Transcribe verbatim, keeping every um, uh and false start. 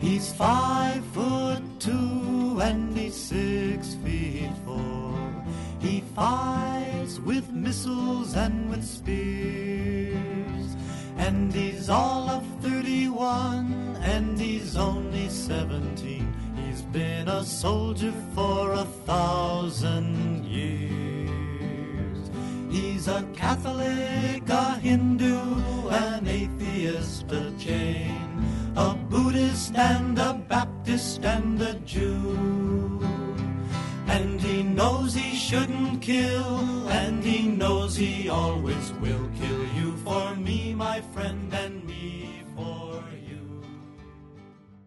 He's five foot two and he's six feet four. He fights with missiles and with spears. And he's all of thirty-one and he's only seventeen. He's been a soldier for a thousand years. He's a Catholic, a Hindu, an atheist, a Jain, a Buddhist and a Baptist and a Jew. And he knows he shouldn't kill, and he knows he always will kill you for me, my friend, and me for you.